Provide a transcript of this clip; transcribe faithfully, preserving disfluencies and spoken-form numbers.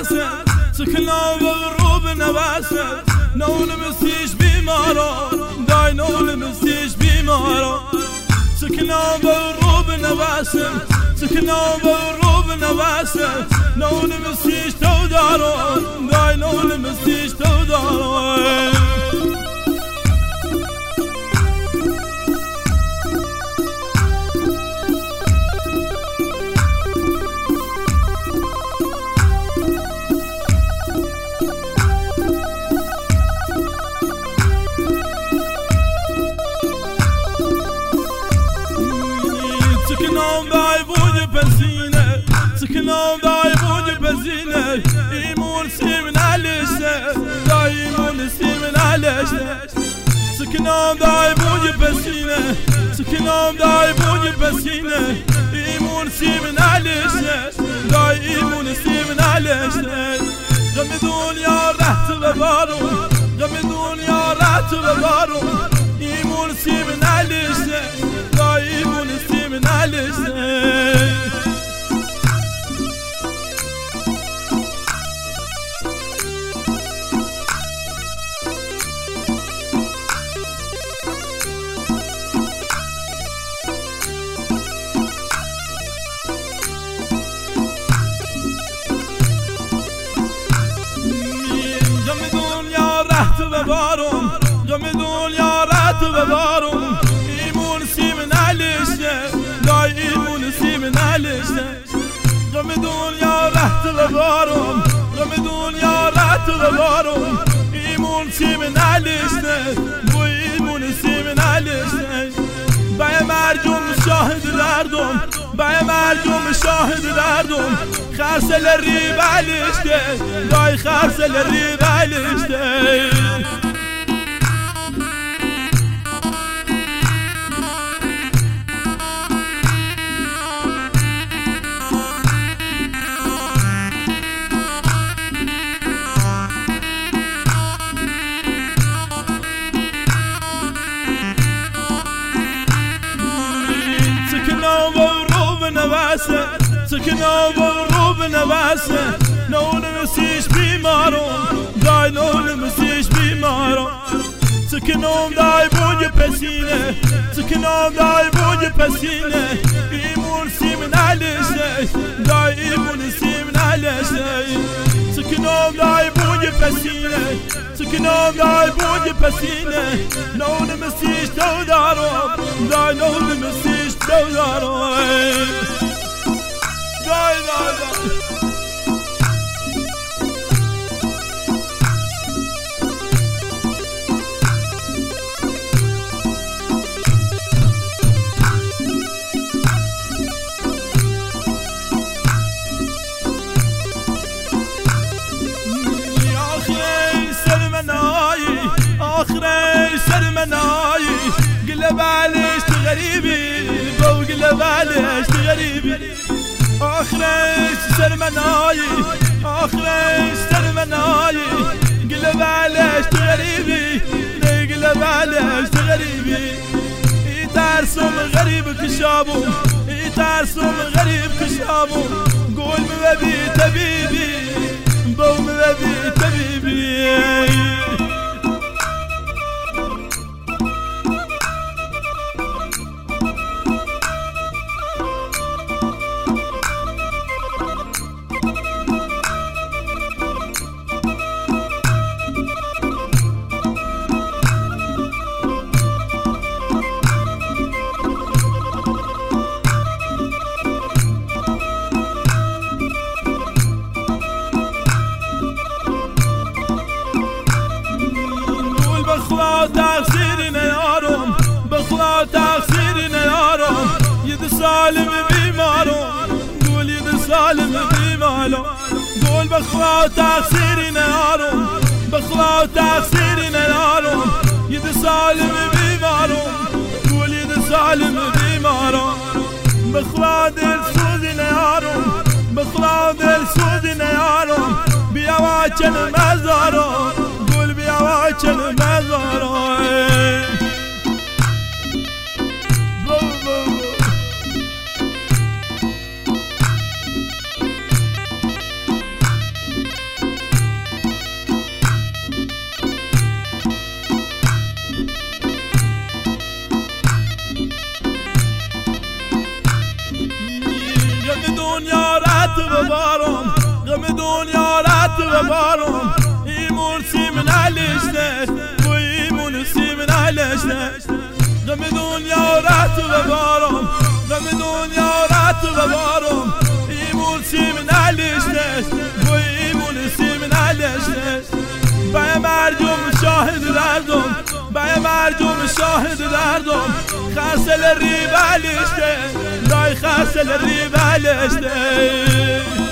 نواسه سكنا بغروب نواسه نول مسيش بيمارا داي نول مسيش بيمارا سكنا بغروب نواسه سكنا بغروب نواسه نول مسيش تودارا داي نول مسيش تودارا سكنام داي بوج بنزينه سكنام داي بوج بنزينه يمون سيمن عليشه داي يمون سيمن عليشه سكنام داي بوج بنزينه سكنام داي بوج بنزينه يمون سيمن عليشه داي يمون سيمن عليشه غمدون يا رحت ببارون غمدون يا رحت ببارون يمون سيمن عليشه داي يمون سيمن عليشه ببارم غم دنیا رات ببارم ایمون سیمن علیشه دای ایمون سیمن علیشه غم دنیا رات ببارم غم دنیا رات ببارم ایمون سیمن علیشه bu ایمون سیمن علیشه بای مرجوم شاهد دردم بای مرجوم شاهد دردم خرسل ریب علیشه دای خرسل ریب علیشه نواسه سكنا بغروب نواسه نول مسيش بيمارون داي نول مسيش بيمارون سكنوم داي بوج بسينه سكنوم داي بوج بسينه يمون سيمن عليشه داي يمون سيمن عليشه سكنوم داي بوج بسينه سكنوم داي بوج بسينه نول مسيش تودارون داي نول مسيش تودارون داي داي داي آخري سرمناي قلب عليش غريبي بو قلب عليش غريبي آخري سرمناي آخري سرمناي قلب عليش غريبي قلب عليش غريبي يترسم غريب كشابو يترسم غريب كشابو قول مبي تبيبي بو مبي تبيبي بخلا تقصيرنا يارم بخلا تقصيرنا يارم يد سالم بيمارم قول يد سالم بيمارم قول بخلا تقصيرنا يارم بخلا تقصيرنا يارم يد سالم بيمارم قول يد سالم بيمارم بخلا دل سودنا يارم بخلا دل سودنا يارم بيواجن مزارم قول بيواجن مزارم ببارم غم دنیا رد ببارم ایمون سیمن علشته و ایمون سیمن علشته غم دنیا رد ببارم غم دنیا رد ببارم ایمون سیمن علشته و ایمون سیمن علشته بای مرجوم شاهد دردم بای مرجوم شاهد دردم خرسل ریب علشته لای خرسل ریب علشته